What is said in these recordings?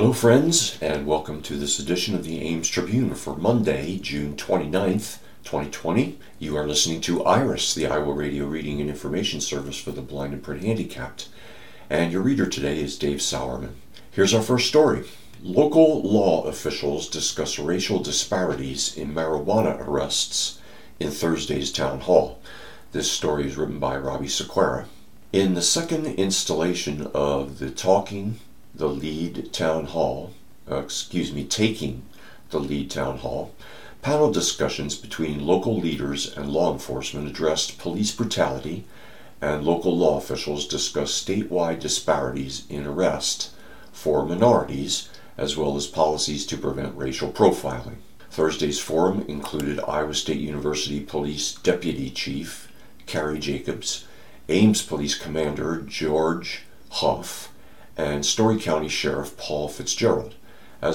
Hello friends, and welcome to this edition of the Ames Tribune for Monday, June 29th, 2020. You are listening to IRIS, the Iowa Radio Reading and Information Service for the Blind and Print Handicapped. And your reader today is Dave Sauerman. Here's our first story. Local law officials discuss racial disparities in marijuana arrests in Thursday's town hall. This story is written by Robbie Sequeira. In the second installation of the Taking the Lead Town Hall, panel discussions between local leaders and law enforcement addressed police brutality, and local law officials discussed statewide disparities in arrest for minorities, as well as policies to prevent racial profiling. Thursday's forum included Iowa State University Police Deputy Chief Carrie Jacobs, Ames Police Commander George Huff, and Story County Sheriff Paul Fitzgerald, and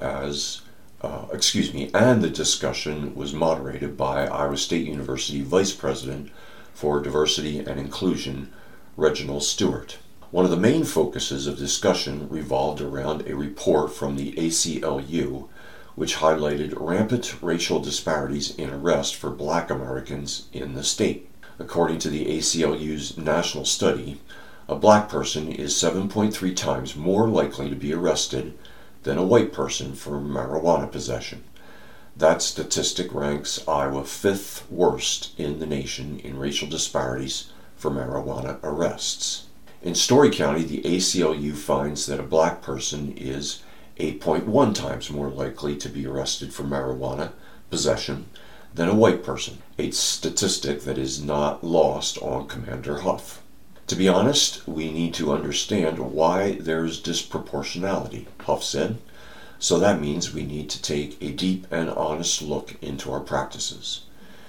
the discussion was moderated by Iowa State University Vice President for Diversity and Inclusion, Reginald Stewart. One of the main focuses of discussion revolved around a report from the ACLU, which highlighted rampant racial disparities in arrest for Black Americans in the state. According to the ACLU's national study, a Black person is 7.3 times more likely to be arrested than a white person for marijuana possession. That statistic ranks Iowa fifth worst in the nation in racial disparities for marijuana arrests. In Story County, the ACLU finds that a Black person is 8.1 times more likely to be arrested for marijuana possession than a white person, a statistic that is not lost on Commander Huff. To be honest, we need to understand why there's disproportionality, Huff said. So that means we need to take a deep and honest look into our practices.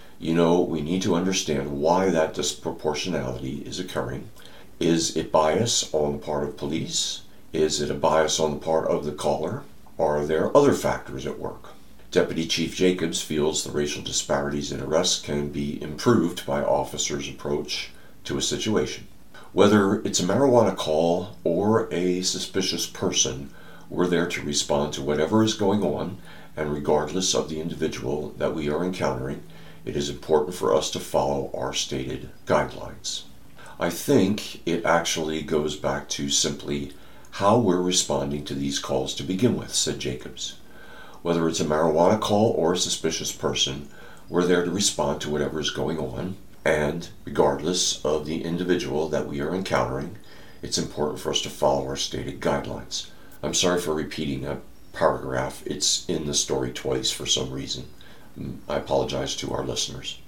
We need to understand why that disproportionality is occurring. Is it bias on the part of police? Is it a bias on the part of the caller? Are there other factors at work? Deputy Chief Jacobs feels the racial disparities in arrests can be improved by officers' approach to a situation. Whether it's a marijuana call or a suspicious person, we're there to respond to whatever is going on, and regardless of the individual that we are encountering, it is important for us to follow our stated guidelines. I think it actually goes back to simply how we're responding to these calls to begin with, said Jacobs. Whether it's a marijuana call or a suspicious person, we're there to respond to whatever is going on, and regardless of the individual that we are encountering, it's important for us to follow our stated guidelines. I'm sorry for repeating that paragraph. It's in the story twice for some reason. I apologize to our listeners.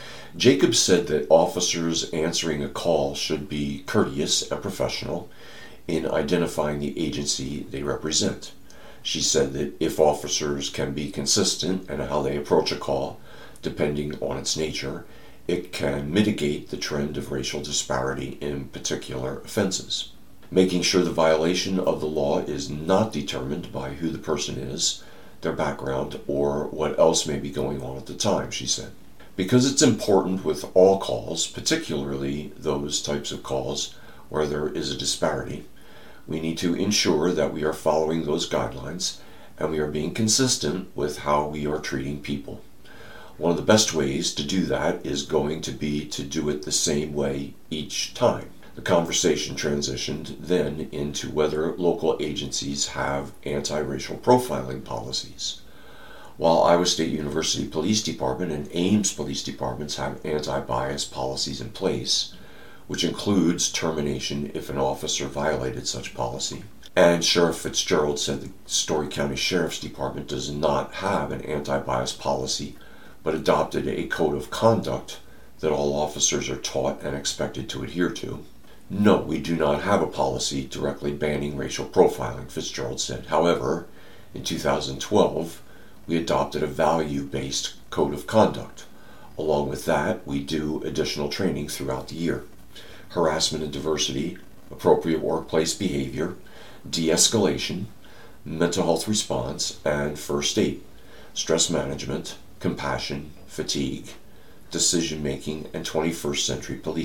Jacobs said that officers answering a call should be courteous and professional in identifying the agency they represent. She said that if officers can be consistent in how they approach a call, depending on its nature, it can mitigate the trend of racial disparity in particular offenses. Making sure the violation of the law is not determined by who the person is, their background, or what else may be going on at the time, she said. Because it's important with all calls, particularly those types of calls where there is a disparity, we need to ensure that we are following those guidelines and we are being consistent with how we are treating people. One of the best ways to do that is going to be to do it the same way each time. The conversation transitioned then into whether local agencies have anti-racial profiling policies. While Iowa State University Police Department and Ames Police Departments have anti-bias policies in place, which includes termination if an officer violated such policy, and Sheriff Fitzgerald said the Story County Sheriff's Department does not have an anti-bias policy, but adopted a code of conduct that all officers are taught and expected to adhere to. No, we do not have a policy directly banning racial profiling, Fitzgerald said. However, in 2012, we adopted a value-based code of conduct. Along with that, we do additional training throughout the year. Harassment and diversity, appropriate workplace behavior, de-escalation, mental health response, and first aid, stress management, compassion, fatigue, decision-making, and 21st century policing.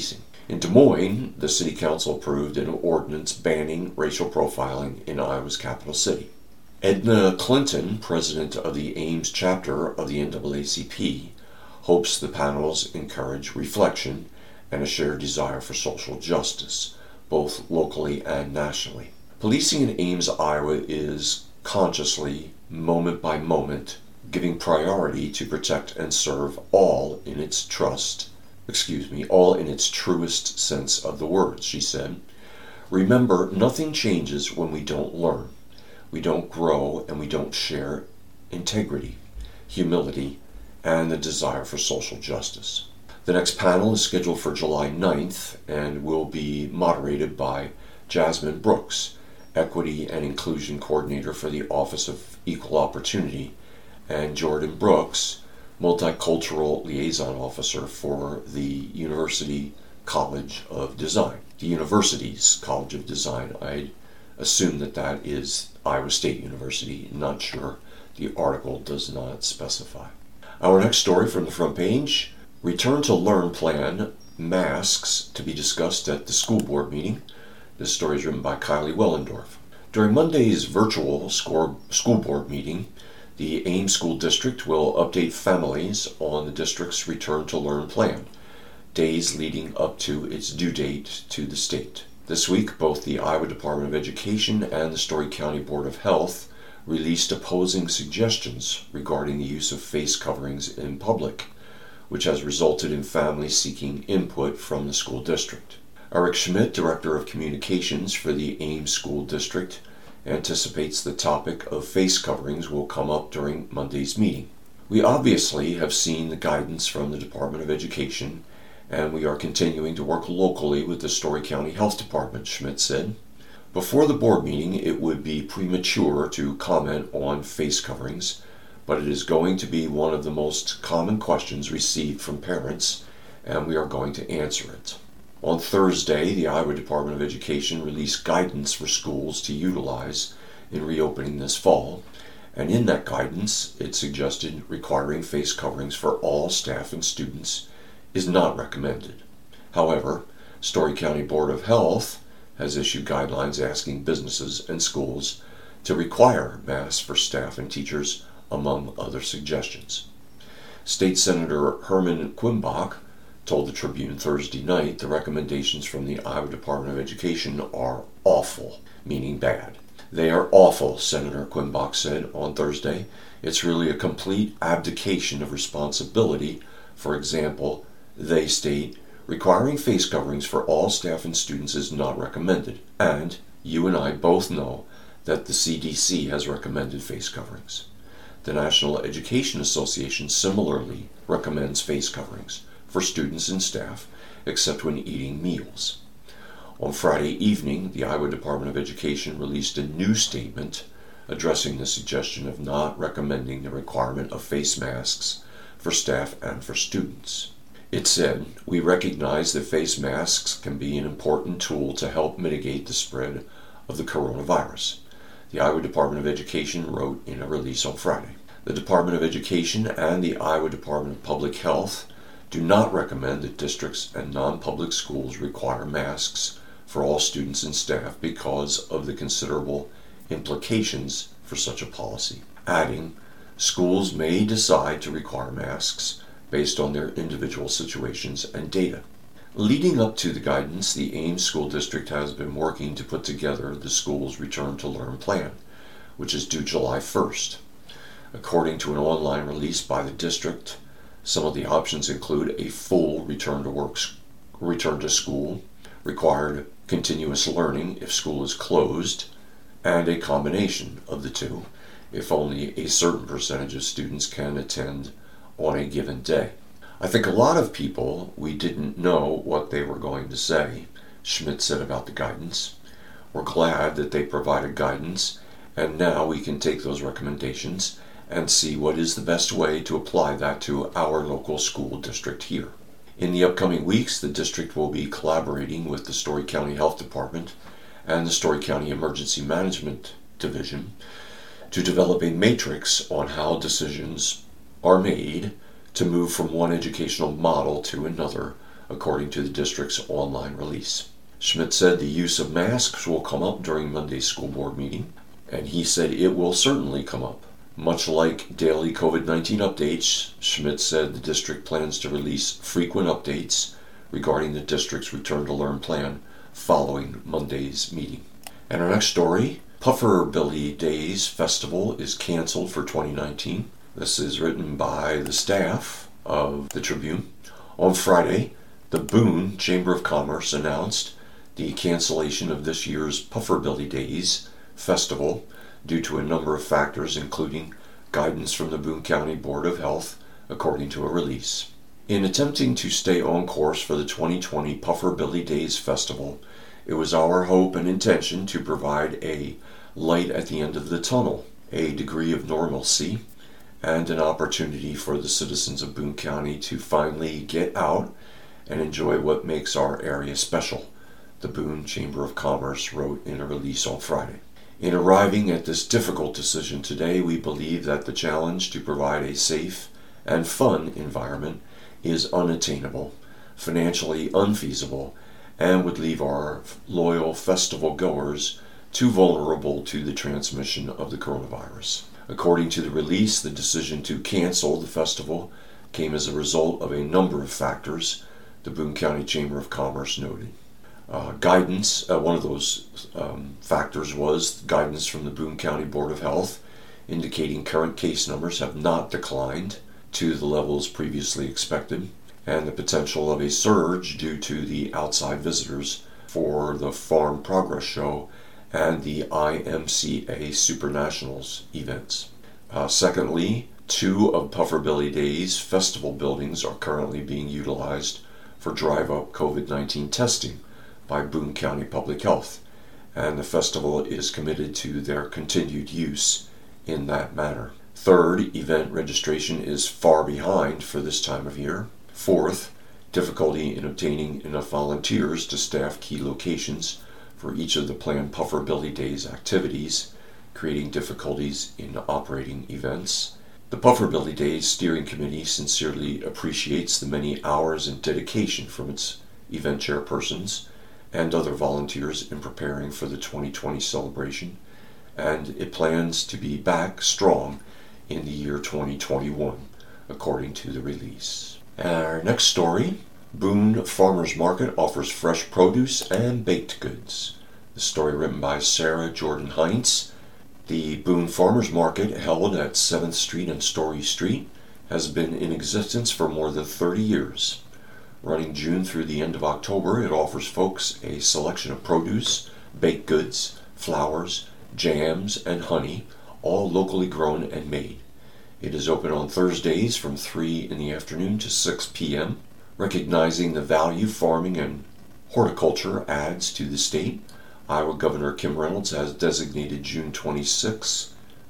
In Des Moines, the City Council approved an ordinance banning racial profiling in Iowa's capital city. Edna Clinton, president of the Ames chapter of the NAACP, hopes the panels encourage reflection and a shared desire for social justice, both locally and nationally. Policing in Ames, Iowa is consciously, moment by moment, giving priority to protect and serve all in its truest sense of the word, she said. Remember, nothing changes when we don't learn. We don't grow and we don't share integrity, humility, and the desire for social justice. The next panel is scheduled for July 9th and will be moderated by Jasmine Brooks, Equity and Inclusion Coordinator for the Office of Equal Opportunity, and Jordan Brooks, Multicultural Liaison Officer for the University's College of Design. I assume that is Iowa State University. Not sure. The article does not specify. Our next story from the front page, Return to Learn Plan, masks to be discussed at the school board meeting. This story is written by Kylie Wellendorf. During Monday's virtual school board meeting, the Ames School District will update families on the district's Return to Learn plan, days leading up to its due date to the state. This week, both the Iowa Department of Education and the Story County Board of Health released opposing suggestions regarding the use of face coverings in public, which has resulted in families seeking input from the school district. Eric Schmidt, Director of Communications for the Ames School District, anticipates the topic of face coverings will come up during Monday's meeting. We obviously have seen the guidance from the Department of Education, and we are continuing to work locally with the Story County Health Department, Schmidt said. Before the board meeting, it would be premature to comment on face coverings, but it is going to be one of the most common questions received from parents, and we are going to answer it. On Thursday, the Iowa Department of Education released guidance for schools to utilize in reopening this fall, and in that guidance, it suggested requiring face coverings for all staff and students is not recommended. However, Story County Board of Health has issued guidelines asking businesses and schools to require masks for staff and teachers, among other suggestions. State Senator Herman Quimbach told the Tribune Thursday night the recommendations from the Iowa Department of Education are awful, meaning bad. They are awful, Senator Quimbach said on Thursday. It's really a complete abdication of responsibility. For example, they state, requiring face coverings for all staff and students is not recommended, and you and I both know that the CDC has recommended face coverings. The National Education Association similarly recommends face coverings for students and staff, except when eating meals. On Friday evening, the Iowa Department of Education released a new statement addressing the suggestion of not recommending the requirement of face masks for staff and for students. It said, we recognize that face masks can be an important tool to help mitigate the spread of the coronavirus, the Iowa Department of Education wrote in a release on Friday. The Department of Education and the Iowa Department of Public Health do not recommend that districts and non-public schools require masks for all students and staff because of the considerable implications for such a policy. Adding, schools may decide to require masks based on their individual situations and data. Leading up to the guidance, the Ames School District has been working to put together the school's Return to Learn plan, which is due July 1st. According to an online release by the district, some of the options include a full return to school, required continuous learning if school is closed, and a combination of the two if only a certain percentage of students can attend on a given day. I think a lot of people, we didn't know what they were going to say, Schmidt said about the guidance. We're glad that they provided guidance, and now we can take those recommendations and see what is the best way to apply that to our local school district here. In the upcoming weeks, the district will be collaborating with the Story County Health Department and the Story County Emergency Management Division to develop a matrix on how decisions are made to move from one educational model to another according to the district's online release. Schmidt said the use of masks will come up during Monday's school board meeting, and he said it will certainly come up. Much like daily COVID-19 updates, Schmidt said the district plans to release frequent updates regarding the district's Return to Learn plan following Monday's meeting. And our next story, Puffer Billy Days Festival is canceled for 2019. This is written by the staff of the Tribune. On Friday, the Boone Chamber of Commerce announced the cancellation of this year's Puffer Billy Days Festival due to a number of factors, including guidance from the Boone County Board of Health, according to a release. In attempting to stay on course for the 2020 Puffer Billy Days Festival, it was our hope and intention to provide a light at the end of the tunnel, a degree of normalcy, and an opportunity for the citizens of Boone County to finally get out and enjoy what makes our area special, the Boone Chamber of Commerce wrote in a release on Friday. In arriving at this difficult decision today, we believe that the challenge to provide a safe and fun environment is unattainable, financially unfeasible, and would leave our loyal festival goers too vulnerable to the transmission of the coronavirus. According to the release, the decision to cancel the festival came as a result of a number of factors, the Boone County Chamber of Commerce noted. Guidance, one of those factors was guidance from the Boone County Board of Health, indicating current case numbers have not declined to the levels previously expected, and the potential of a surge due to the outside visitors for the Farm Progress Show and the IMCA Super Nationals events. Secondly, 2 of Puffer Billy Days festival buildings are currently being utilized for drive-up COVID-19 testing by Boone County Public Health, and the festival is committed to their continued use in that manner. Third, event registration is far behind for this time of year. Fourth, difficulty in obtaining enough volunteers to staff key locations for each of the planned Puffer Billy Days activities, creating difficulties in operating events. The Puffer Billy Days Steering Committee sincerely appreciates the many hours and dedication from its event chairpersons and other volunteers in preparing for the 2020 celebration, and it plans to be back strong in the year 2021, according to the release. Our next story, Boone Farmers Market offers fresh produce and baked goods. The story written by Sarah Jordan Heinz. The Boone Farmers Market, held at 7th Street and Story Street, has been in existence for more than 30 years. Running June through the end of October, it offers folks a selection of produce, baked goods, flowers, jams, and honey, all locally grown and made. It is open on Thursdays from 3 in the afternoon to 6 p.m. Recognizing the value farming and horticulture adds to the state, Iowa Governor Kim Reynolds has designated June 22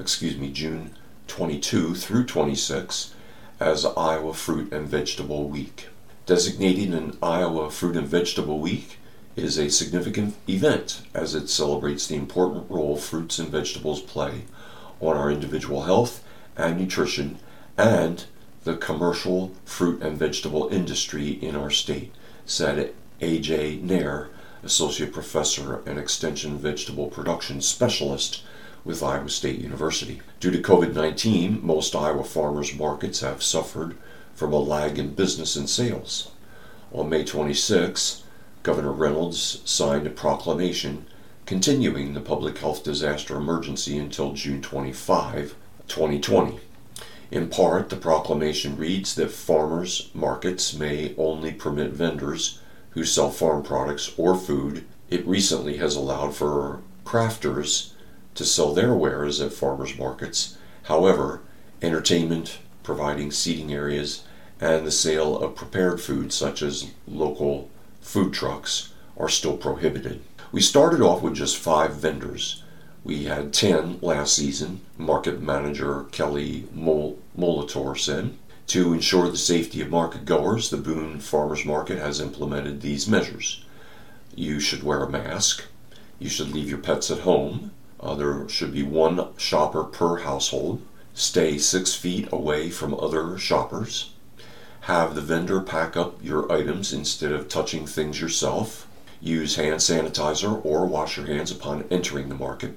through 26 as Iowa Fruit and Vegetable Week. Designating an Iowa Fruit and Vegetable Week is a significant event as it celebrates the important role fruits and vegetables play on our individual health and nutrition and the commercial fruit and vegetable industry in our state, said A.J. Nair, Associate Professor and Extension Vegetable Production Specialist with Iowa State University. Due to COVID-19, most Iowa farmers markets have suffered from a lag in business and sales. On May 26, Governor Reynolds signed a proclamation continuing the public health disaster emergency until June 25, 2020. In part, the proclamation reads that farmers markets may only permit vendors who sell farm products or food. It recently has allowed for crafters to sell their wares at farmers markets. However, entertainment, providing seating areas, and the sale of prepared foods such as local food trucks are still prohibited. We started off with just 5 vendors. We had 10 last season, market manager Kelly Molitor said. To ensure the safety of market goers, the Boone Farmers Market has implemented these measures. You should wear a mask. You should leave your pets at home. There should be 1 shopper per household. Stay 6 feet away from other shoppers. Have the vendor pack up your items instead of touching things yourself. Use hand sanitizer or wash your hands upon entering the market.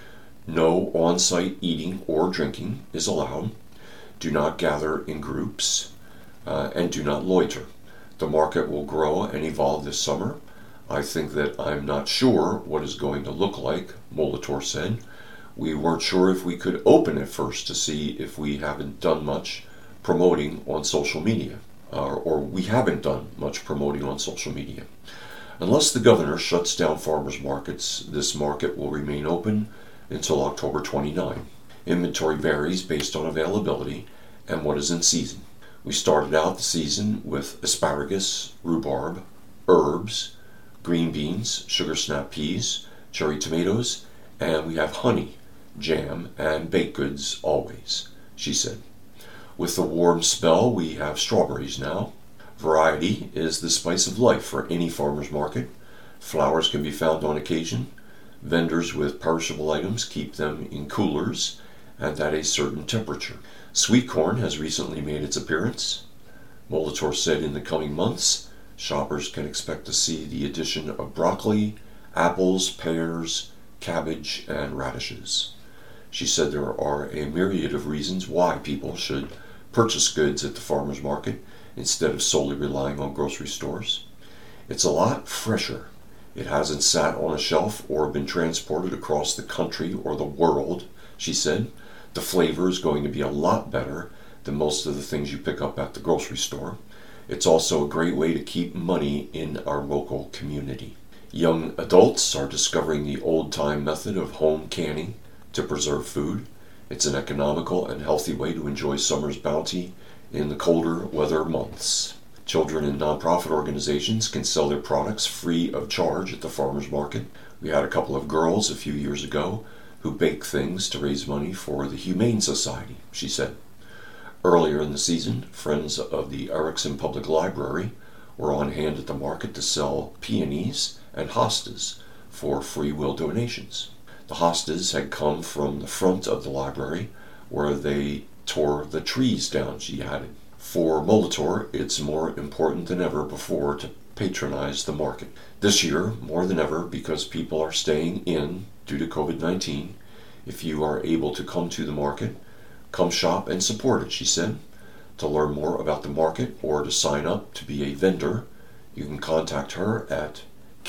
No on-site eating or drinking is allowed. Do not gather in groups, and do not loiter. The market will grow and evolve this summer. I think that I'm not sure what it's going to look like, Molitor said. We weren't sure if we could open at first to see if we haven't done much promoting on social media, or we haven't done much promoting on social media. Unless the governor shuts down farmers markets, this market will remain open until October 29. Inventory varies based on availability and what is in season. We started out the season with asparagus, rhubarb, herbs, green beans, sugar snap peas, cherry tomatoes, and we have honey, jam, and baked goods always, she said. With the warm spell, we have strawberries now. Variety is the spice of life for any farmer's market. Flowers can be found on occasion. Vendors with perishable items keep them in coolers and at a certain temperature. Sweet corn has recently made its appearance. Molitor said in the coming months, shoppers can expect to see the addition of broccoli, apples, pears, cabbage, and radishes. She said there are a myriad of reasons why people should purchase goods at the farmer's market instead of solely relying on grocery stores. It's a lot fresher. It hasn't sat on a shelf or been transported across the country or the world, she said. The flavor is going to be a lot better than most of the things you pick up at the grocery store. It's also a great way to keep money in our local community. Young adults are discovering the old-time method of home canning to preserve food. It's an economical and healthy way to enjoy summer's bounty in the colder weather months. Children and nonprofit organizations can sell their products free of charge at the farmers market. We had a couple of girls a few years ago who baked things to raise money for the Humane Society, she said. Earlier in the season, friends of the Erickson Public Library were on hand at the market to sell peonies and hostas for free will donations. The hostas had come from the front of the library where they tore the trees down, she added. For Molitor, it's more important than ever before to patronize the market. This year, more than ever, because people are staying in due to COVID-19, if you are able to come to the market, come shop and support it, she said. To learn more about the market or to sign up to be a vendor, you can contact her at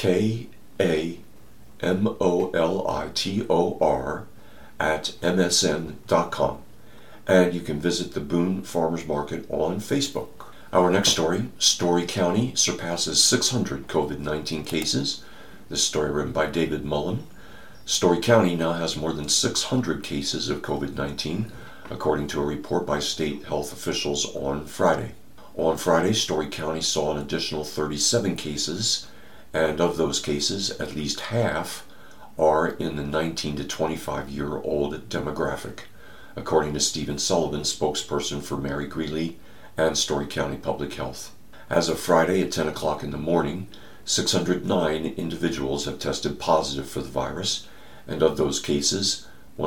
kamolitor@msn.com. And you can visit the Boone Farmers Market on Facebook. Our next story, Story County surpasses 600 COVID-19 cases. This story written by David Mullen. Story County now has more than 600 cases of COVID-19, according to a report by state health officials on Friday. On Friday, Story County saw an additional 37 cases, and of those cases, at least half are in the 19 to 25-year-old demographic, according to Stephen Sullivan, spokesperson for Mary Greeley and Story County Public Health. As of Friday at 10 o'clock in the morning, 609 individuals have tested positive for the virus, and of those cases,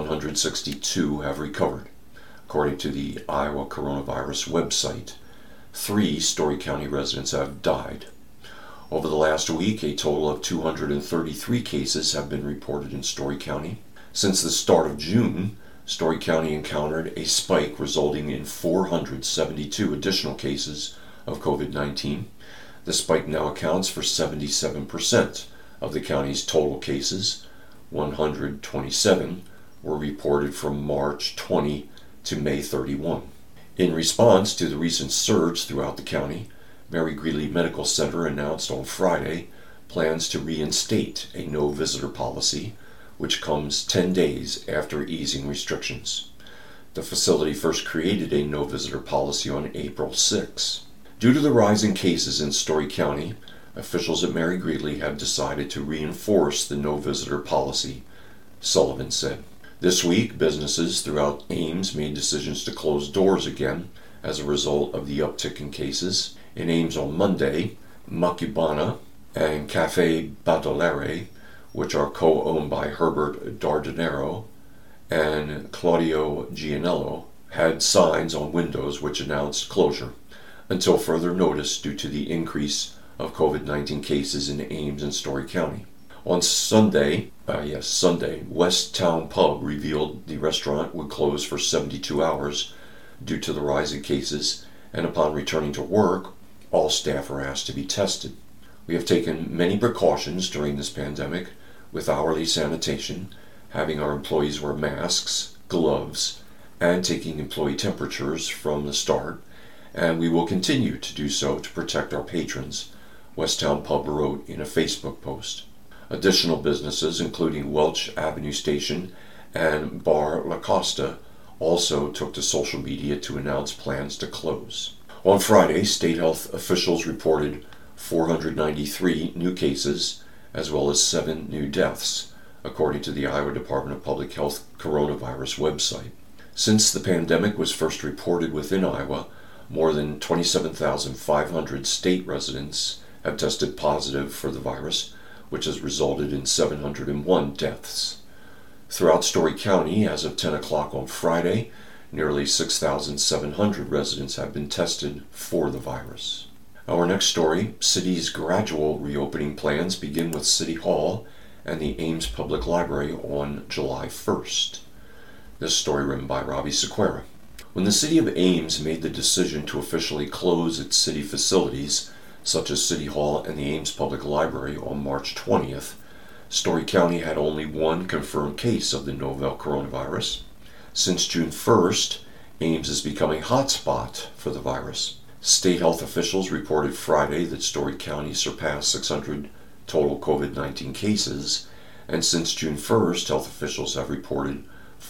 162 have recovered. According to the Iowa Coronavirus website, 3 Story County residents have died. Over the last week, a total of 233 cases have been reported in Story County. Since the start of June, Story County encountered a spike resulting in 472 additional cases of COVID-19. The spike now accounts for 77% of the county's total cases. 127 were reported from March 20 to May 31. In response to the recent surge throughout the county, Mary Greeley Medical Center announced on Friday plans to reinstate a no-visitor policy, which comes 10 days after easing restrictions. The facility first created a no-visitor policy on April 6. Due to the rise in cases in Story County, officials at Mary Greeley have decided to reinforce the no-visitor policy, Sullivan said. This week, businesses throughout Ames made decisions to close doors again as a result of the uptick in cases. In Ames on Monday, Macubana and Cafe Baudelaire, which are co-owned by Herbert Dardanero and Claudio Gianello, had signs on windows which announced closure. until further notice due to the increase of COVID-19 cases in Ames and Story County. On Sunday, West Town Pub revealed the restaurant would close for 72 hours due to the rise in cases, and upon returning to work, all staff are asked to be tested. We have taken many precautions during this pandemic with hourly sanitation, having our employees wear masks, gloves, and taking employee temperatures from the start, and we will continue to do so to protect our patrons, West Town Pub wrote in a Facebook post. Additional businesses, including Welch Avenue Station and Bar La Costa, also took to social media to announce plans to close. On Friday, state health officials reported 493 new cases, as well as 7 new deaths, according to the Iowa Department of Public Health coronavirus website. Since the pandemic was first reported within Iowa, more than 27,500 state residents have tested positive for the virus, which has resulted in 701 deaths. Throughout Story County, as of 10 o'clock on Friday, nearly 6,700 residents have been tested for the virus. Our next story, city's gradual reopening plans begin with City Hall and the Ames Public Library on July 1st. This story written by Robbie Sequeira. When the city of Ames made the decision to officially close its city facilities, such as City Hall and the Ames Public Library on March 20th, Story County had only one confirmed case of the novel coronavirus. Since June 1st, Ames is becoming a hotspot for the virus. State health officials reported Friday that Story County surpassed 600 total COVID-19 cases, and since June 1st, health officials have reported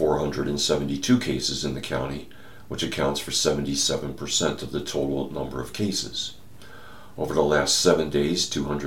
472 cases in the county, which accounts for 77% of the total number of cases. Over the last 7 days,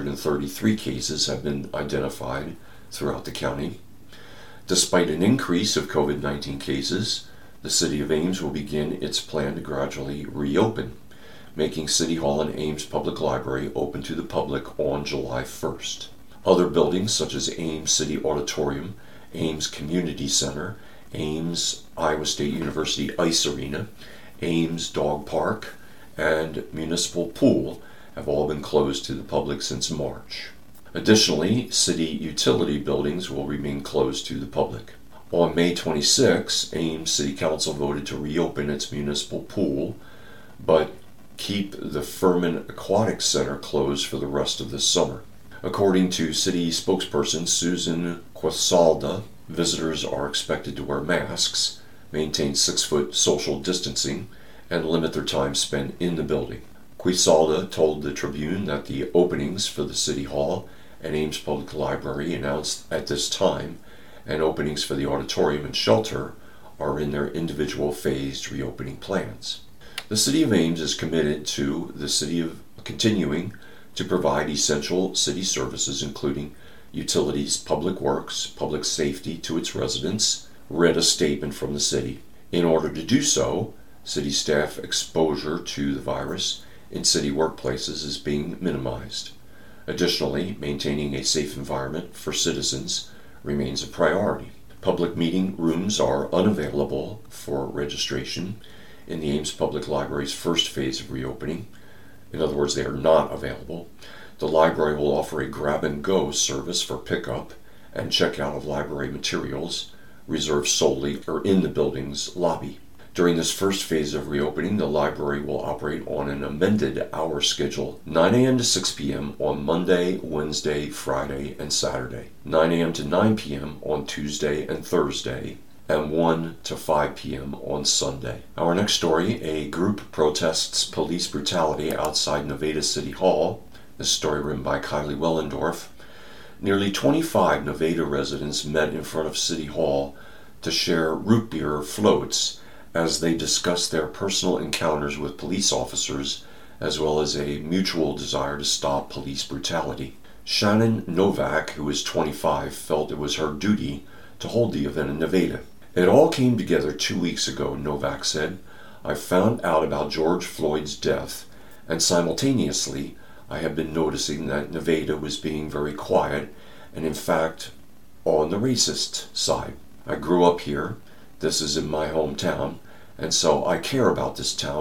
233 cases have been identified throughout the county. Despite an increase of COVID-19 cases, the city of Ames will begin its plan to gradually reopen, making City Hall and Ames Public Library open to the public on July 1st. Other buildings such as Ames City Auditorium, Ames Community Center, Ames Iowa State University Ice Arena, Ames Dog Park, and Municipal Pool have all been closed to the public since March. Additionally, city utility buildings will remain closed to the public. On May 26, Ames City Council voted to reopen its municipal pool, but keep the Furman Aquatic Center closed for the rest of the summer. According to city spokesperson Susan Quesalda, visitors are expected to wear masks, maintain 6-foot social distancing, and limit their time spent in the building. Quesalda told the Tribune that the openings for the City Hall and Ames Public Library announced at this time, and openings for the auditorium and shelter are in their individual phased reopening plans. The City of Ames is committed to the city of continuing to provide essential city services, including utilities, public works, public safety to its residents, read a statement from the city. In order to do so, city staff exposure to the virus in city workplaces is being minimized. Additionally, maintaining a safe environment for citizens remains a priority. Public meeting rooms are unavailable for registration in the Ames Public Library's first phase of reopening. In other words, they are not available. The library will offer a grab-and-go service for pickup and checkout of library materials reserved solely or in the building's lobby. During this first phase of reopening, the library will operate on an amended hour schedule, 9 a.m. to 6 p.m. on Monday, Wednesday, Friday, and Saturday, 9 a.m. to 9 p.m. on Tuesday and Thursday, and 1 to 5 p.m. on Sunday. Our next story, a group protests police brutality outside Nevada City Hall. This story written by Kylie Wellendorf. Nearly 25 Nevada residents met in front of City Hall to share root beer floats as they discussed their personal encounters with police officers, as well as a mutual desire to stop police brutality. Shannon Novak, who is 25, felt it was her duty to hold the event in Nevada. It all came together 2 weeks ago, Novak said. I found out about George Floyd's death, and simultaneously I have been noticing that Nevada was being very quiet and in fact on the racist side. I grew up here, this is in my hometown, and so I care about this town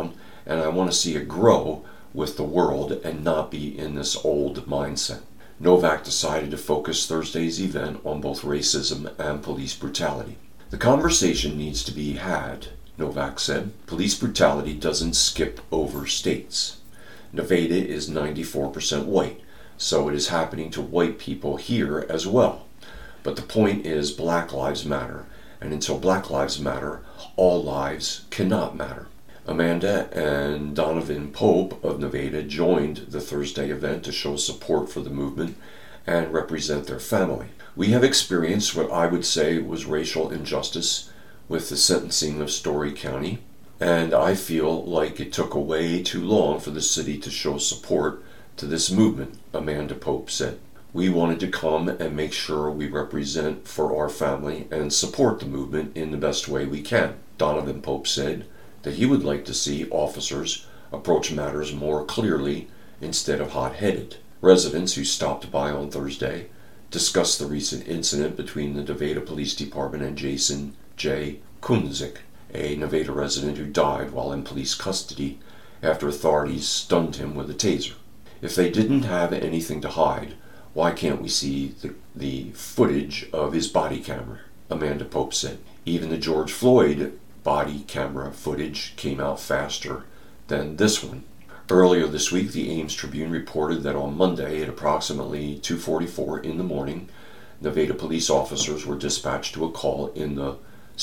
and I want to see it grow with the world and not be in this old mindset. Novak decided to focus Thursday's event on both racism and police brutality. The conversation needs to be had, Novak said. Police brutality doesn't skip over states. Nevada is 94% white, so it is happening to white people here as well. But the point is, Black Lives Matter, and until Black Lives Matter, all lives cannot matter. Amanda and Donovan Pope of Nevada joined the Thursday event to show support for the movement and represent their family. We have experienced what I would say was racial injustice with the sentencing of Story County, and I feel like it took way too long for the city to show support to this movement, Amanda Pope said. We wanted to come and make sure we represent for our family and support the movement in the best way we can. Donovan Pope said that he would like to see officers approach matters more clearly instead of hot-headed. Residents who stopped by on Thursday discussed the recent incident between the Nevada Police Department and Jason J. Kunzik, a Nevada resident who died while in police custody after authorities stunned him with a taser. If they didn't have anything to hide, why can't we see the footage of his body camera? Amanda Pope said. Even the George Floyd body camera footage came out faster than this one. Earlier this week, the Ames Tribune reported that on Monday at approximately 2:44 in the morning, Nevada police officers were dispatched to a call in the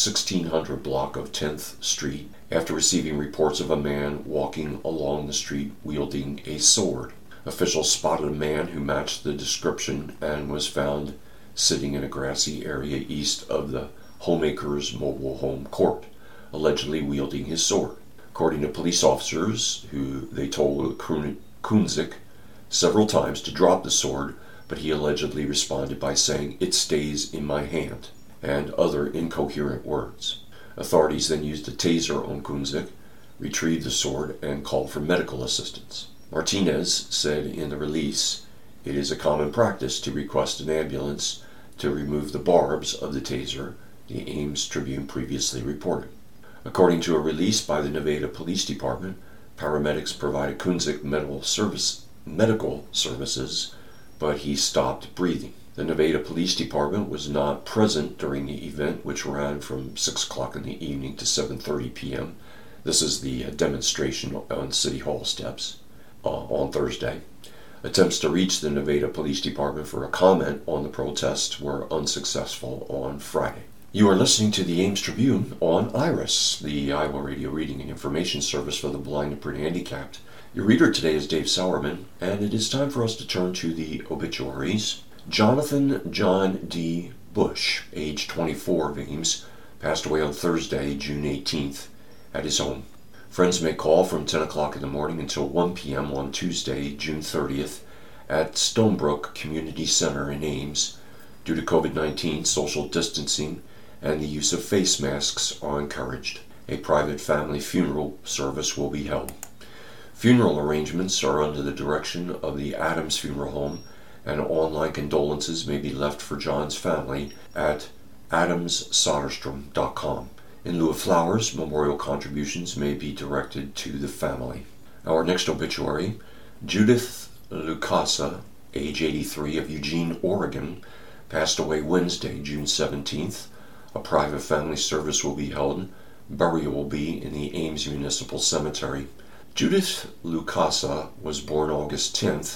1600 block of 10th Street after receiving reports of a man walking along the street wielding a sword. Officials spotted a man who matched the description and was found sitting in a grassy area east of the Homeacres Mobile Home Court, allegedly wielding his sword. According to police officers, who they told Kunzik several times to drop the sword, but he allegedly responded by saying, "It stays in my hand," and other incoherent words. Authorities then used a taser on Kunzik, retrieved the sword, and called for medical assistance. Martinez said in the release, "It is a common practice to request an ambulance to remove the barbs of the taser," the Ames Tribune previously reported. According to a release by the Nevada Police Department, paramedics provided Kunzik medical services, but he stopped breathing. The Nevada Police Department was not present during the event, which ran from 6 o'clock in the evening to 7:30 p.m. This is the demonstration on City Hall steps on Thursday. Attempts to reach the Nevada Police Department for a comment on the protest were unsuccessful on Friday. You are listening to the Ames Tribune on IRIS, the Iowa Radio Reading and Information Service for the Blind and Print Handicapped. Your reader today is Dave Sauerman, and it is time for us to turn to the obituaries. Jonathan John D. Bush, age 24 of Ames, passed away on Thursday, June 18th, at his home. Friends may call from 10 o'clock in the morning until 1 p.m. on Tuesday, June 30th, at Stonebrook Community Center in Ames. Due to COVID-19, social distancing and the use of face masks are encouraged. A private family funeral service will be held. Funeral arrangements are under the direction of the Adams Funeral Home, and online condolences may be left for John's family at adamssoderstrom.com. In lieu of flowers, memorial contributions may be directed to the family. Our next obituary, Judith Lucasa, age 83 of Eugene, Oregon, passed away Wednesday, June 17th. A private family service will be held. Burial will be in the Ames Municipal Cemetery. Judith Lucasa was born August 10th,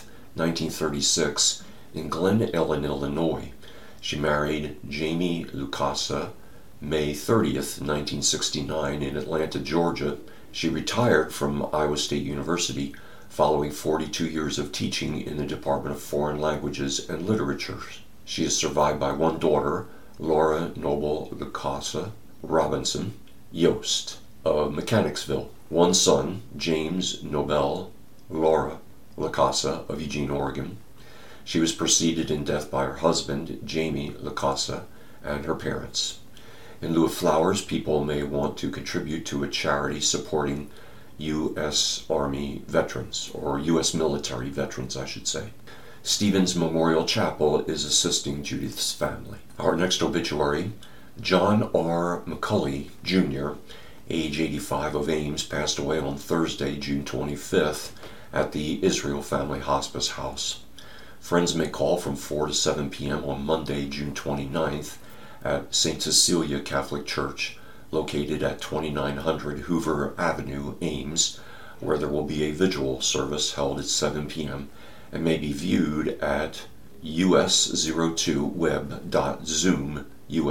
1936, in Glen Ellen, Illinois. She married Jamie Lucasa May 30th, 1969, in Atlanta, Georgia. She retired from Iowa State University following 42 years of teaching in the Department of Foreign Languages and Literature. She is survived by one daughter, Laura Noble Lucasa Robinson Yost of Mechanicsville, one son, James Nobel Laura Lucasa of Eugene, Oregon. She was preceded in death by her husband, Jamie Lucasa, and her parents. In lieu of flowers, people may want to contribute to a charity supporting U.S. Army veterans, or U.S. military veterans, I should say. Stevens Memorial Chapel is assisting Judith's family. Our next obituary, John R. McCulley, Jr., age 85 of Ames, passed away on Thursday, June 25th, at the Israel Family Hospice House. Friends may call from 4 to 7 p.m. on Monday, June 29th, at St. Cecilia Catholic Church, located at 2900 Hoover Avenue, Ames, where there will be a vigil service held at 7 p.m. and may be viewed at us02web.zoom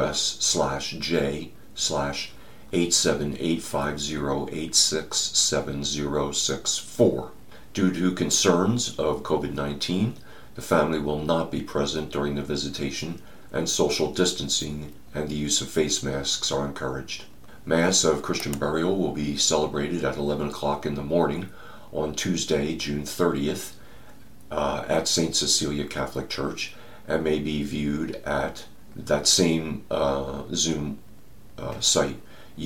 us/j/87850867064. Due to concerns of COVID-19, the family will not be present during the visitation, and social distancing and the use of face masks are encouraged. Mass of Christian burial will be celebrated at 11 o'clock in the morning on Tuesday, June 30th, at St. Cecilia Catholic Church, and may be viewed at that same Zoom site,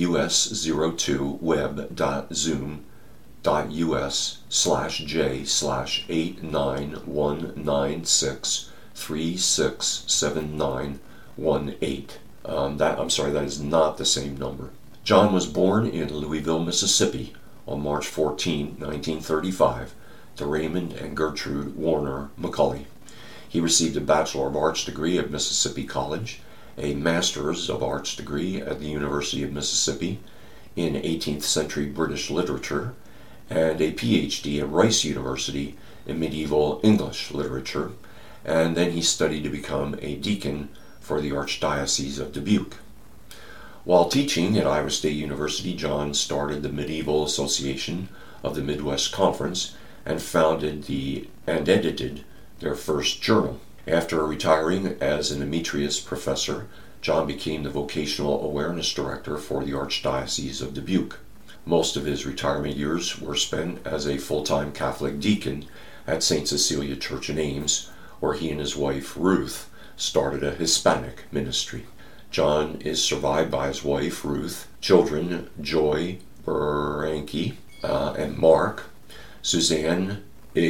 us02web.zoom.us/j/89196367918. That is not the same number. John was born in Louisville, Mississippi on March 14, 1935, to Raymond and Gertrude Warner McCulley. He received a Bachelor of Arts degree at Mississippi College, a Master's of Arts degree at the University of Mississippi in 18th century British literature, and a PhD at Rice University in medieval English literature, and then he studied to become a deacon for the Archdiocese of Dubuque. While teaching at Iowa State University, John started the Medieval Association of the Midwest Conference and founded and edited their first journal. After retiring as an emeritus professor, John became the Vocational Awareness Director for the Archdiocese of Dubuque. Most of his retirement years were spent as a full-time Catholic deacon at St. Cecilia Church in Ames, where he and his wife, Ruth, started a Hispanic ministry. John is survived by his wife, Ruth, children, Joy Berenke and Mark, Suzanne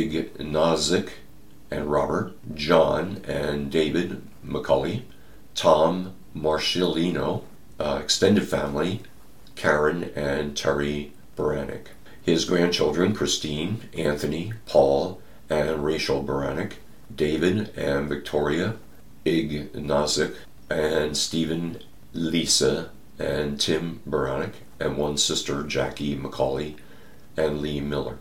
Ignazik and Robert, John and David McCulley, Tom Marcialino, extended family, Karen and Terry Baranek. His grandchildren, Christine, Anthony, Paul, and Rachel Baranek, David and Victoria Ignazik, and Stephen, Lisa, and Tim Baranek, and one sister, Jackie McCauley and Lee Miller.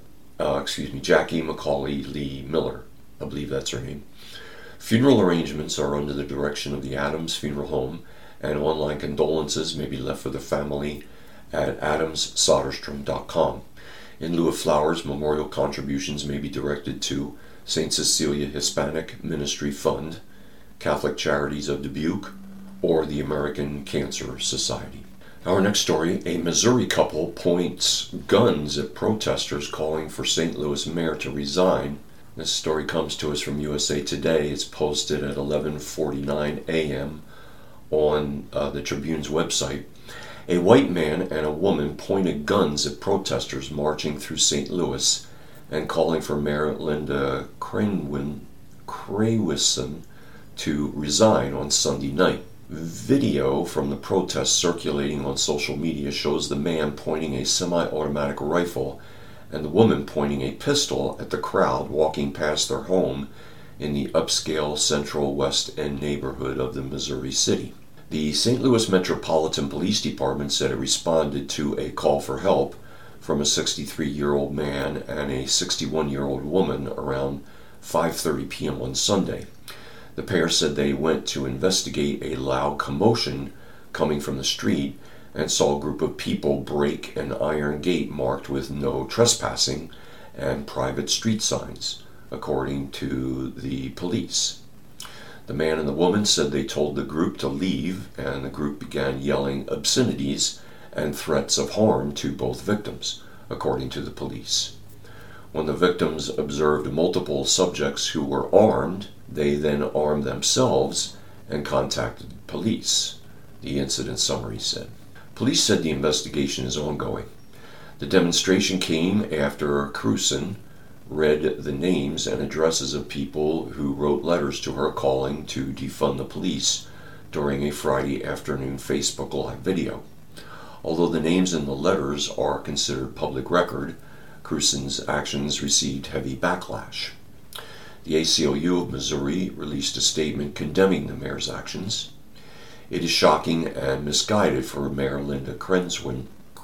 Jackie McCauley Lee Miller. I believe that's her name. Funeral arrangements are under the direction of the Adams Funeral Home, and online condolences may be left for the family at adamssoderstrom.com. In lieu of flowers, memorial contributions may be directed to St. Cecilia Hispanic Ministry Fund, Catholic Charities of Dubuque, or the American Cancer Society. Our next story, a Missouri couple points guns at protesters calling for St. Louis mayor to resign. This story comes to us from USA Today. It's posted at 11:49 a.m. on the Tribune's website. A white man and a woman pointed guns at protesters marching through St. Louis and calling for Mayor Linda Crewison to resign on Sunday night. Video from the protest circulating on social media shows the man pointing a semi-automatic rifle and the woman pointing a pistol at the crowd walking past their home in the upscale Central West End neighborhood of the Missouri City. The St. Louis Metropolitan Police Department said it responded to a call for help from a 63-year-old man and a 61-year-old woman around 5:30 p.m. on Sunday. The pair said they went to investigate a loud commotion coming from the street and saw a group of people break an iron gate marked with no trespassing and private street signs, according to the police. The man and the woman said they told the group to leave, and the group began yelling obscenities and threats of harm to both victims, according to the police. When the victims observed multiple subjects who were armed, they then armed themselves and contacted the police, the incident summary said. Police said the investigation is ongoing. The demonstration came after Crewison read the names and addresses of people who wrote letters to her calling to defund the police during a Friday afternoon Facebook Live video. Although the names in the letters are considered public record, Crusen's actions received heavy backlash. The ACLU of Missouri released a statement condemning the mayor's actions. It is shocking and misguided for Mayor Linda Crewison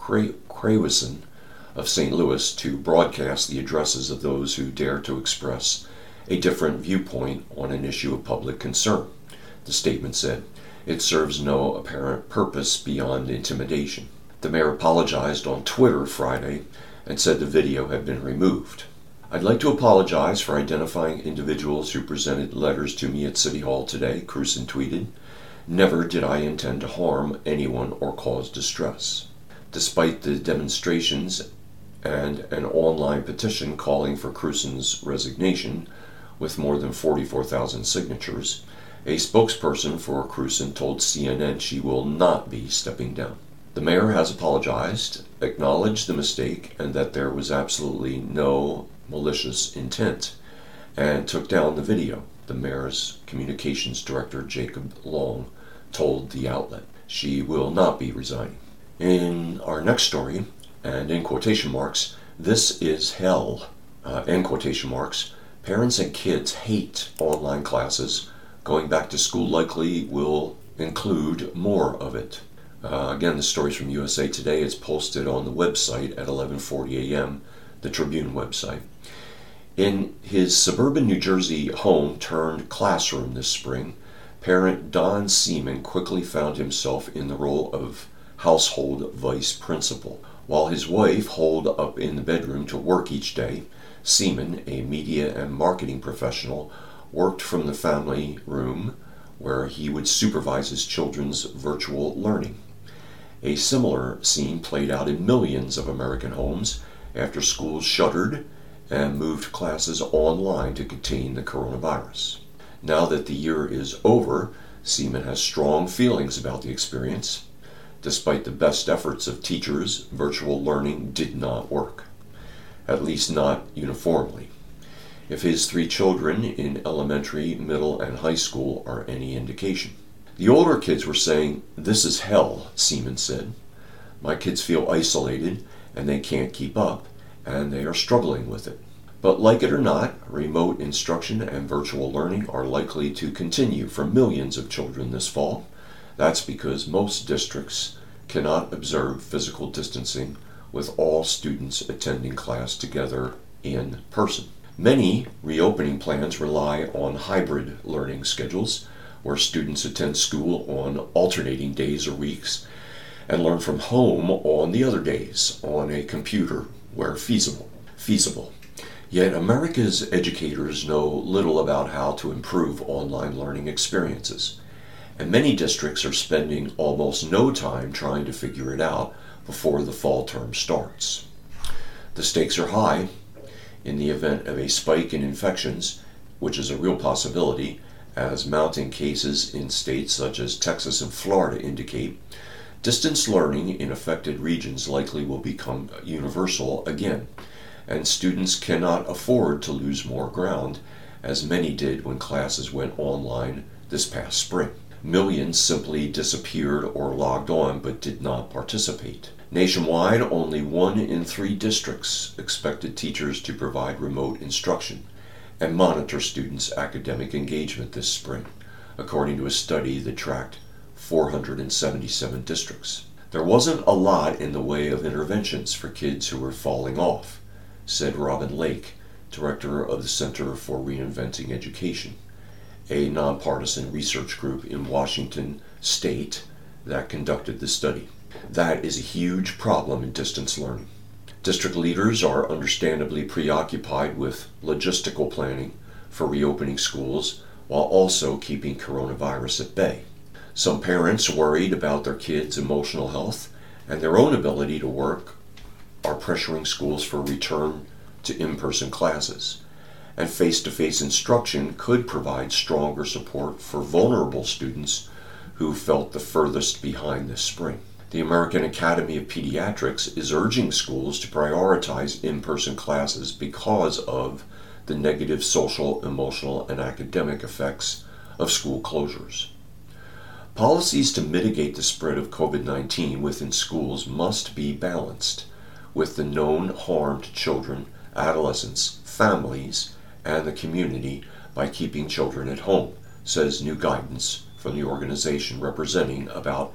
of St. Louis to broadcast the addresses of those who dare to express a different viewpoint on an issue of public concern, the statement said. It serves no apparent purpose beyond intimidation. The mayor apologized on Twitter Friday and said the video had been removed. I'd like to apologize for identifying individuals who presented letters to me at City Hall today, Crewson tweeted. Never did I intend to harm anyone or cause distress. Despite the demonstrations and an online petition calling for Crewson's resignation, with more than 44,000 signatures, a spokesperson for Crewson told CNN she will not be stepping down. The mayor has apologized, acknowledged the mistake, and that there was absolutely no malicious intent, and took down the video, the mayor's communications director, Jacob Long, told the outlet. She will not be resigning. In our next story, and in quotation marks, this is hell, end quotation marks, parents and kids hate online classes. Going back to school likely will include more of it. Again, the story's from USA Today. It's posted on the website at 11:40 a.m., the Tribune website. In his suburban New Jersey home turned classroom this spring, parent Don Seaman quickly found himself in the role of household vice principal. While his wife holed up in the bedroom to work each day, Seaman, a media and marketing professional, worked from the family room where he would supervise his children's virtual learning. A similar scene played out in millions of American homes after schools shuttered and moved classes online to contain the coronavirus. Now that the year is over, Seaman has strong feelings about the experience. Despite the best efforts of teachers, virtual learning did not work, at least not uniformly. If his 3 children in elementary, middle, and high school are any indication. The older kids were saying, "This is hell," Seaman said. "My kids feel isolated and they can't keep up, and they are struggling with it." But like it or not, remote instruction and virtual learning are likely to continue for millions of children this fall. That's because most districts cannot observe physical distancing with all students attending class together in person. Many reopening plans rely on hybrid learning schedules, where students attend school on alternating days or weeks and learn from home on the other days on a computer where feasible. Yet America's educators know little about how to improve online learning experiences, and many districts are spending almost no time trying to figure it out before the fall term starts. The stakes are high. In the event of a spike in infections, which is a real possibility, as mounting cases in states such as Texas and Florida indicate, distance learning in affected regions likely will become universal again, and students cannot afford to lose more ground, as many did when classes went online this past spring. Millions simply disappeared or logged on but did not participate. Nationwide, only 1 in 3 districts expected teachers to provide remote instruction and monitor students' academic engagement this spring, according to a study that tracked 477 districts. There wasn't a lot in the way of interventions for kids who were falling off, said Robin Lake, director of the Center for Reinventing Education, a nonpartisan research group in Washington State that conducted the study. That is a huge problem in distance learning. District leaders are understandably preoccupied with logistical planning for reopening schools while also keeping coronavirus at bay. Some parents worried about their kids' emotional health and their own ability to work are pressuring schools for return to in-person classes, and face-to-face instruction could provide stronger support for vulnerable students who felt the furthest behind this spring. The American Academy of Pediatrics is urging schools to prioritize in-person classes because of the negative social, emotional, and academic effects of school closures. Policies to mitigate the spread of COVID-19 within schools must be balanced with the known harm to children, adolescents, families, and the community by keeping children at home, says new guidance from the organization representing about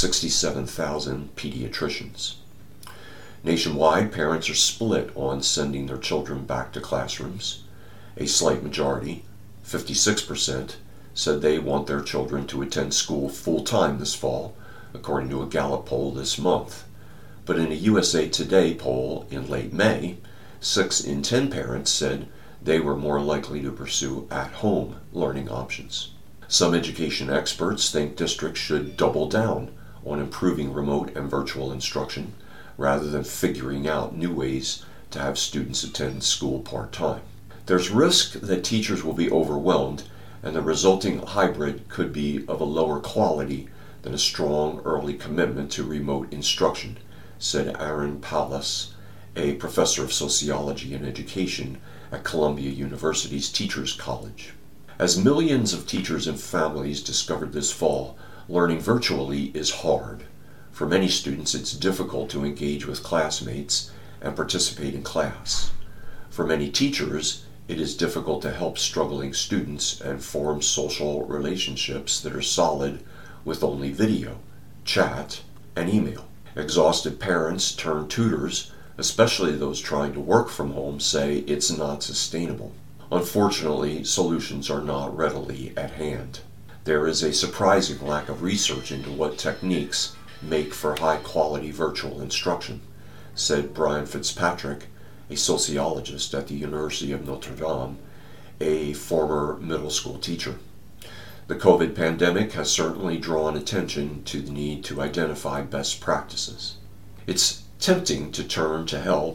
67,000 pediatricians. Nationwide, parents are split on sending their children back to classrooms. A slight majority, 56%, said they want their children to attend school full-time this fall, according to a Gallup poll this month. But in a USA Today poll in late May, 6 in 10 parents said they were more likely to pursue at-home learning options. Some education experts think districts should double down on improving remote and virtual instruction rather than figuring out new ways to have students attend school part-time. There's risk that teachers will be overwhelmed and the resulting hybrid could be of a lower quality than a strong early commitment to remote instruction, said Aaron Pallas, a professor of sociology and education at Columbia University's Teachers College. As millions of teachers and families discovered this fall, learning virtually is hard. For many students, it's difficult to engage with classmates and participate in class. For many teachers, it is difficult to help struggling students and form social relationships that are solid with only video, chat, and email. Exhausted parents turned tutors, especially those trying to work from home, say it's not sustainable. Unfortunately, solutions are not readily at hand. There is a surprising lack of research into what techniques make for high-quality virtual instruction, said Brian Fitzpatrick, a sociologist at the University of Notre Dame, a former middle school teacher. The COVID pandemic has certainly drawn attention to the need to identify best practices. It's tempting to turn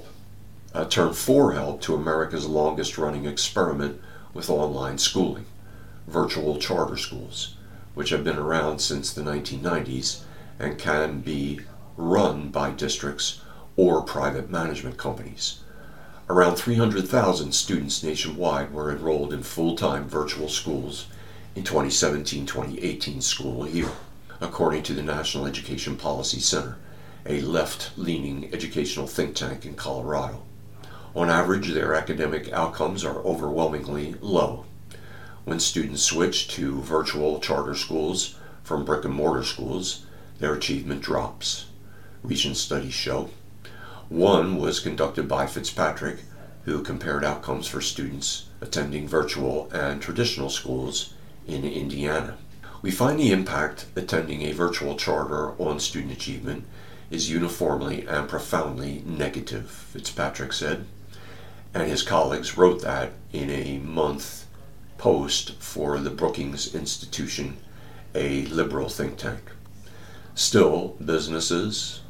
for help to America's longest-running experiment with online schooling, virtual charter schools, which have been around since the 1990s and can be run by districts or private management companies. Around 300,000 students nationwide were enrolled in full-time virtual schools in 2017-2018 school year, according to the National Education Policy Center, a left-leaning educational think tank in Colorado. On average, their academic outcomes are overwhelmingly low. When students switch to virtual charter schools from brick-and-mortar schools, their achievement drops. Recent studies show. One was conducted by Fitzpatrick, who compared outcomes for students attending virtual and traditional schools in Indiana. We find the impact attending a virtual charter on student achievement is uniformly and profoundly negative, Fitzpatrick said, and his colleagues wrote that in a month post for the Brookings Institution, a liberal think tank. Still businesses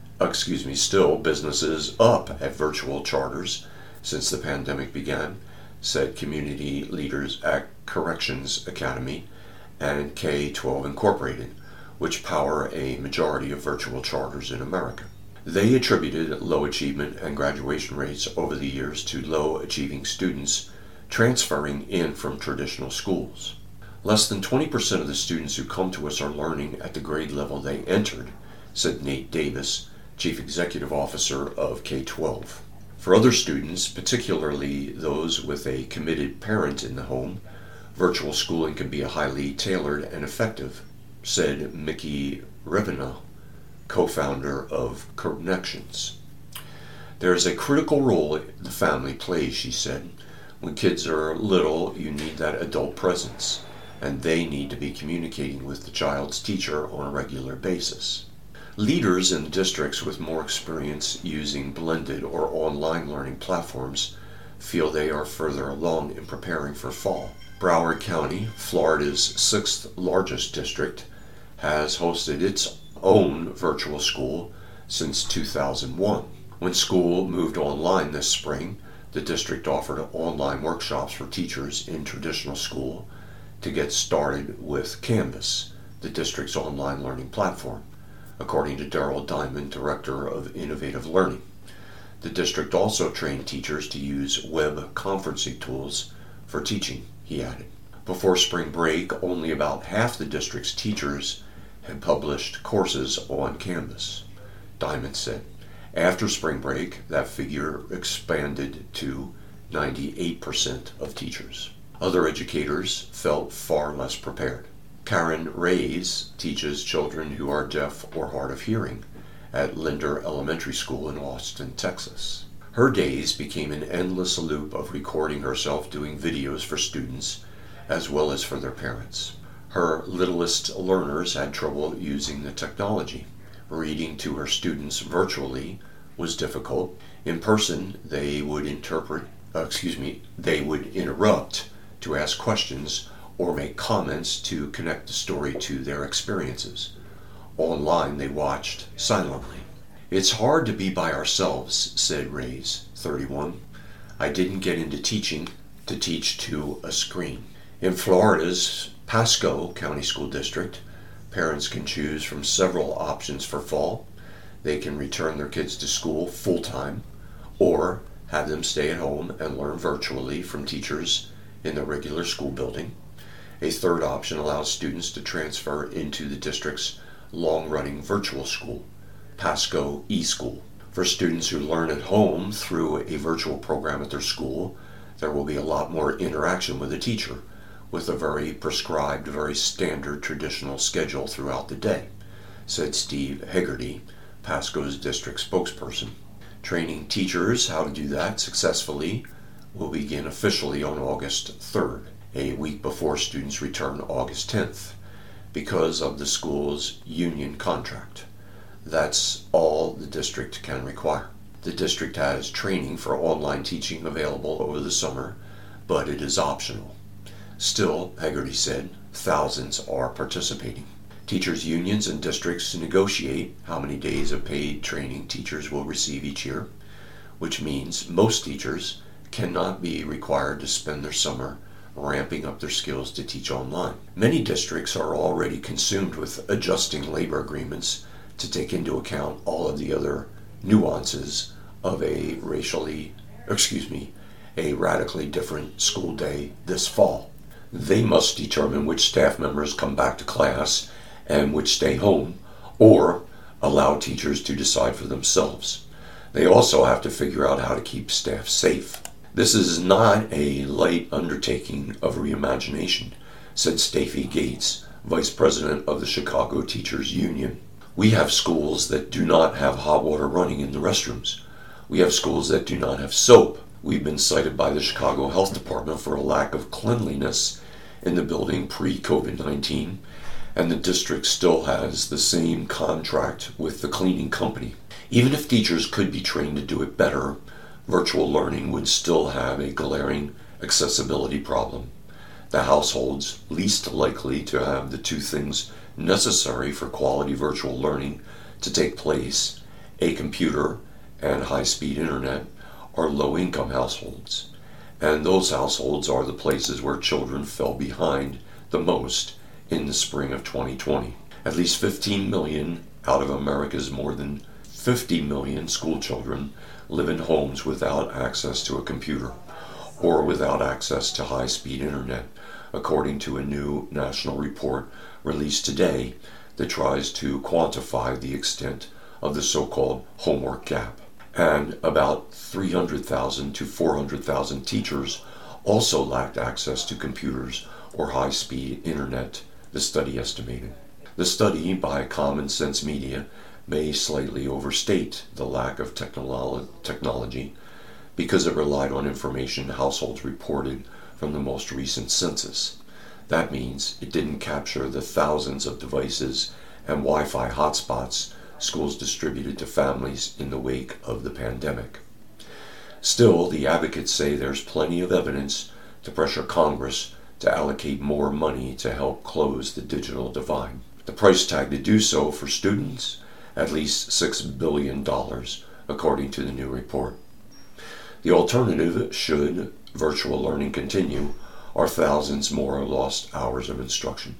up at virtual charters since the pandemic began, said community leaders at Corrections Academy and K-12 Incorporated, which power a majority of virtual charters in America. They attributed low achievement and graduation rates over the years to low-achieving students transferring in from traditional schools. Less than 20% of the students who come to us are learning at the grade level they entered, said Nate Davis, Chief Executive Officer of K-12. For other students, particularly those with a committed parent in the home, virtual schooling can be highly tailored and effective, said Mickey Revena, co-founder of Connections. There is a critical role the family plays, she said. When kids are little, you need that adult presence, and they need to be communicating with the child's teacher on a regular basis. Leaders in districts with more experience using blended or online learning platforms feel they are further along in preparing for fall. Broward County, Florida's sixth largest district, has hosted its own virtual school since 2001. When school moved online this spring, the district offered online workshops for teachers in traditional school to get started with Canvas, the district's online learning platform, according to Darrell Diamond, Director of Innovative Learning. The district also trained teachers to use web conferencing tools for teaching, he added. Before spring break, only about half the district's teachers had published courses on Canvas. Diamond said. After spring break, that figure expanded to 98% of teachers. Other educators felt far less prepared. Karen Reyes teaches children who are deaf or hard of hearing at Linder Elementary School in Austin, Texas. Her days became an endless loop of recording herself doing videos for students as well as for their parents. Her littlest learners had trouble using the technology. Reading to her students virtually was difficult. In person, they would interrupt to ask questions or make comments to connect the story to their experiences. Online, they watched silently. "It's hard to be by ourselves," said Reyes, 31. "I didn't get into teaching to teach to a screen." In Florida's Pasco County School District, parents can choose from several options for fall. They can return their kids to school full-time or have them stay at home and learn virtually from teachers in the regular school building. A third option allows students to transfer into the district's long-running virtual school, Pasco eSchool. For students who learn at home through a virtual program at their school, there will be a lot more interaction with the teacher, with a very prescribed, very standard traditional schedule throughout the day, said Steve Hegarty, Pasco's district spokesperson. Training teachers how to do that successfully will begin officially on August 3rd, a week before students return August 10th, because of the school's union contract. That's all the district can require. The district has training for online teaching available over the summer, but it is optional. Still, Hegarty said, thousands are participating. Teachers' unions and districts negotiate how many days of paid training teachers will receive each year, which means most teachers cannot be required to spend their summer ramping up their skills to teach online. Many districts are already consumed with adjusting labor agreements to take into account all of the other nuances of a radically different school day this fall. They must determine which staff members come back to class and which stay home, or allow teachers to decide for themselves. They also have to figure out how to keep staff safe. This is not a light undertaking of reimagination, said Stacey Gates, vice president of the Chicago Teachers Union. We have schools that do not have hot water running in the restrooms. We have schools that do not have soap. We've been cited by the Chicago Health Department for a lack of cleanliness in the building pre-COVID-19, and the district still has the same contract with the cleaning company. Even if teachers could be trained to do it better, virtual learning would still have a glaring accessibility problem. The households least likely to have the two things necessary for quality virtual learning to take place, a computer and high-speed internet, are low-income households. And those households are the places where children fell behind the most in the spring of 2020. At least 15 million out of America's more than 50 million school children live in homes without access to a computer or without access to high-speed internet, according to a new national report released today that tries to quantify the extent of the so-called homework gap. And about 300,000 to 400,000 teachers also lacked access to computers or high-speed internet, the study estimated. The study by Common Sense Media may slightly overstate the lack of technology because it relied on information households reported from the most recent census. That means it didn't capture the thousands of devices and Wi-Fi hotspots schools distributed to families in the wake of the pandemic. Still, the advocates say there's plenty of evidence to pressure Congress to allocate more money to help close the digital divide. The price tag to do so for students, at least $6 billion, according to the new report. The alternative, should virtual learning continue, are thousands more lost hours of instruction.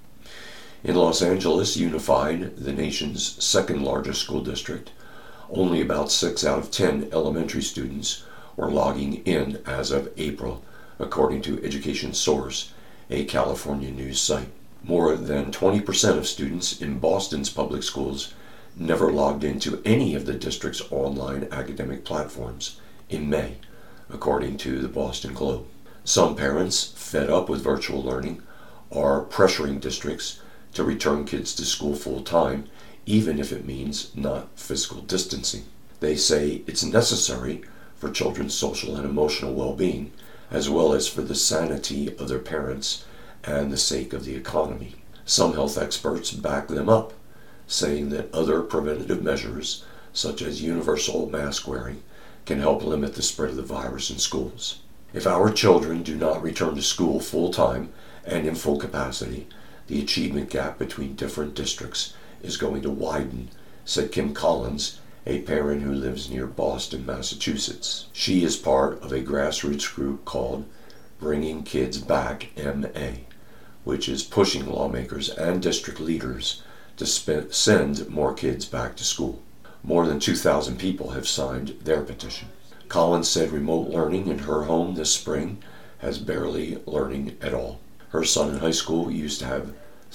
In Los Angeles Unified, the nation's second largest school district, only about 6 out of 10 elementary students were logging in as of April, according to Education Source, a California news site. More than 20% of students in Boston's public schools never logged into any of the district's online academic platforms in May, according to the Boston Globe. Some parents, fed up with virtual learning, are pressuring districts to return kids to school full time, even if it means not physical distancing. They say it's necessary for children's social and emotional well-being, as well as for the sanity of their parents and the sake of the economy. Some health experts back them up, saying that other preventative measures, such as universal mask wearing, can help limit the spread of the virus in schools. If our children do not return to school full-time and in full capacity, the achievement gap between different districts is going to widen, said Kim Collins, a parent who lives near Boston, Massachusetts. She is part of a grassroots group called Bringing Kids Back MA, which is pushing lawmakers and district leaders to send more kids back to school. More than 2,000 people have signed their petition. Collins said remote learning in her home this spring has barely learning at all. Her son in high school used to have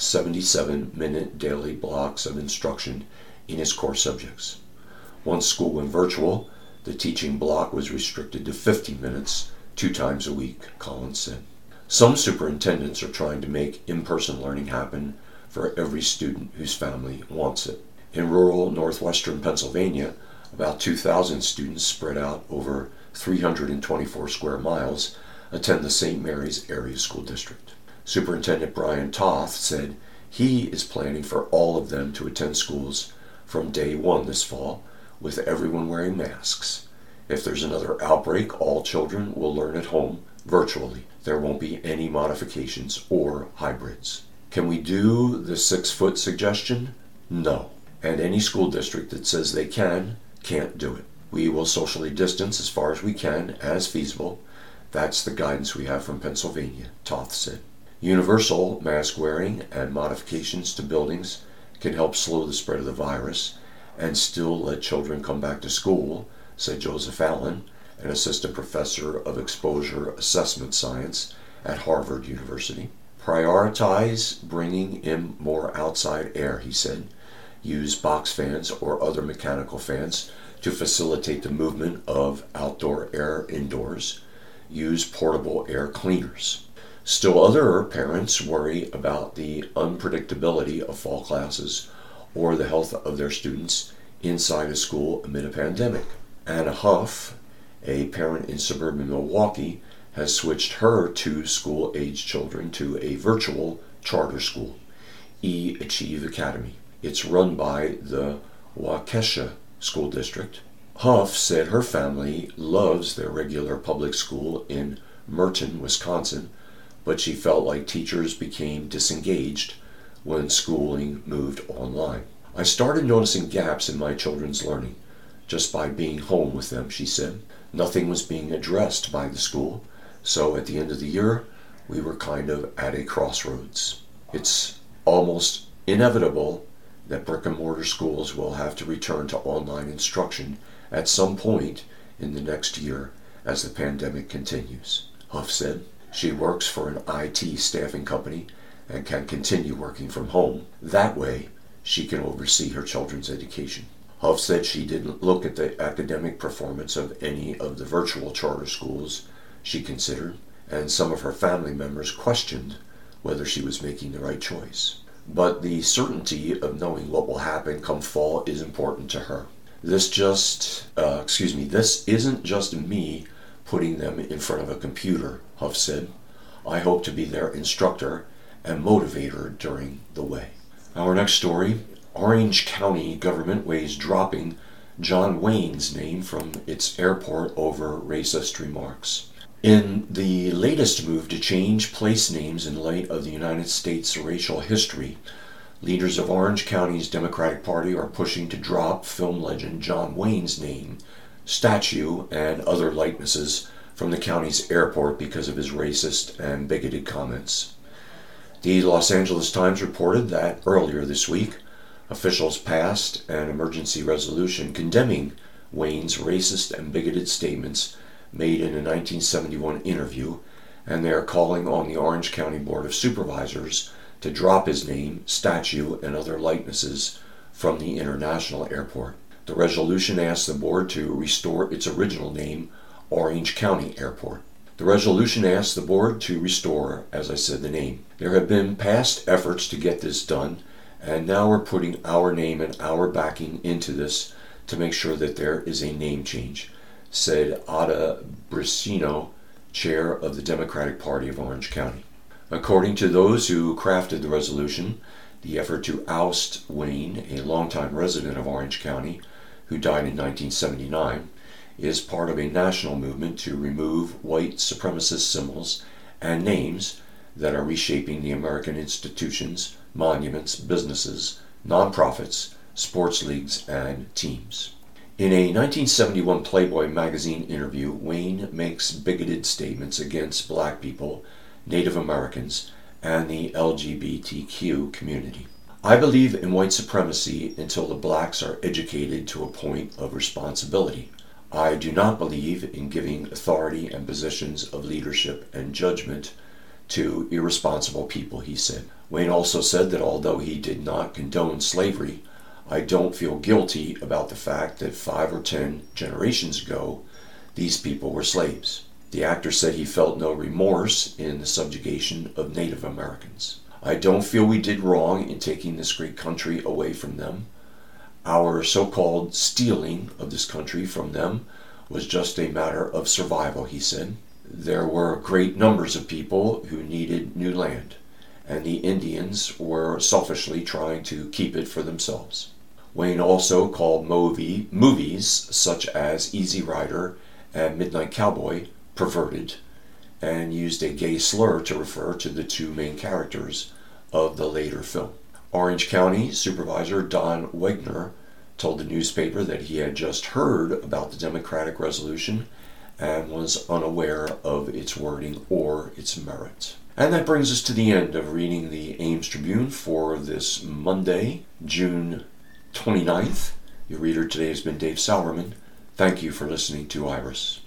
77-minute daily blocks of instruction in his core subjects. Once school went virtual, the teaching block was restricted to 50 minutes 2 times a week, Collins said. Some superintendents are trying to make in-person learning happen for every student whose family wants it. In rural northwestern Pennsylvania, about 2,000 students spread out over 324 square miles attend the St. Mary's Area School District. Superintendent Brian Toth said he is planning for all of them to attend schools from day one this fall, with everyone wearing masks. If there's another outbreak, all children will learn at home virtually. There won't be any modifications or hybrids. Can we do the 6-foot suggestion? No. And any school district that says they can't do it. We will socially distance as far as we can, as feasible. That's the guidance we have from Pennsylvania, Toth said. Universal mask wearing and modifications to buildings can help slow the spread of the virus and still let children come back to school, said Joseph Allen, an assistant professor of exposure assessment science at Harvard University. Prioritize bringing in more outside air, he said. Use box fans or other mechanical fans to facilitate the movement of outdoor air indoors. Use portable air cleaners. Still, other parents worry about the unpredictability of fall classes or the health of their students inside a school amid a pandemic. Anna Huff, a parent in suburban Milwaukee, has switched her 2 school-age children to a virtual charter school, E-Achieve Academy. It's run by the Waukesha School District. Huff said her family loves their regular public school in Merton, Wisconsin, but she felt like teachers became disengaged when schooling moved online. I started noticing gaps in my children's learning just by being home with them, she said. Nothing was being addressed by the school, so at the end of the year, we were kind of at a crossroads. It's almost inevitable that brick and mortar schools will have to return to online instruction at some point in the next year as the pandemic continues, Huff said. She works for an IT staffing company and can continue working from home. That way, she can oversee her children's education. Huff said she didn't look at the academic performance of any of the virtual charter schools she considered, and some of her family members questioned whether she was making the right choice. But the certainty of knowing what will happen come fall is important to her. This isn't just me putting them in front of a computer, Huff said. I hope to be their instructor and motivator during the way. Our next story, Orange County government weighs dropping John Wayne's name from its airport over racist remarks. In the latest move to change place names in light of the United States' racial history, leaders of Orange County's Democratic Party are pushing to drop film legend John Wayne's name, statue, and other likenesses from the county's airport because of his racist and bigoted comments. The Los Angeles Times reported that earlier this week, officials passed an emergency resolution condemning Wayne's racist and bigoted statements made in a 1971 interview, and they are calling on the Orange County Board of Supervisors to drop his name, statue, and other likenesses from the international airport. The resolution asked the board to restore its original name, Orange County Airport. The resolution asked the board to restore, as I said, the name. There have been past efforts to get this done, and now we're putting our name and our backing into this to make sure that there is a name change, said Ada Bricino, chair of the Democratic Party of Orange County. According to those who crafted the resolution, the effort to oust Wayne, a longtime resident of Orange County, who died in 1979, is part of a national movement to remove white supremacist symbols and names that are reshaping the American institutions, monuments, businesses, nonprofits, sports leagues, and teams. In a 1971 Playboy magazine interview, Wayne makes bigoted statements against black people, Native Americans, and the LGBTQ community. I believe in white supremacy until the blacks are educated to a point of responsibility. I do not believe in giving authority and positions of leadership and judgment to irresponsible people, he said. Wayne also said that although he did not condone slavery, I don't feel guilty about the fact that 5 or 10 generations ago, these people were slaves. The actor said he felt no remorse in the subjugation of Native Americans. I don't feel we did wrong in taking this great country away from them. Our so-called stealing of this country from them was just a matter of survival, he said. There were great numbers of people who needed new land, and the Indians were selfishly trying to keep it for themselves. Wayne also called movies such as Easy Rider and Midnight Cowboy perverted, and used a gay slur to refer to the two main characters of the later film. Orange County Supervisor Don Wegner told the newspaper that he had just heard about the Democratic resolution and was unaware of its wording or its merit. And that brings us to the end of reading the Ames Tribune for this Monday, June 29th. Your reader today has been Dave Salverman. Thank you for listening to Iris.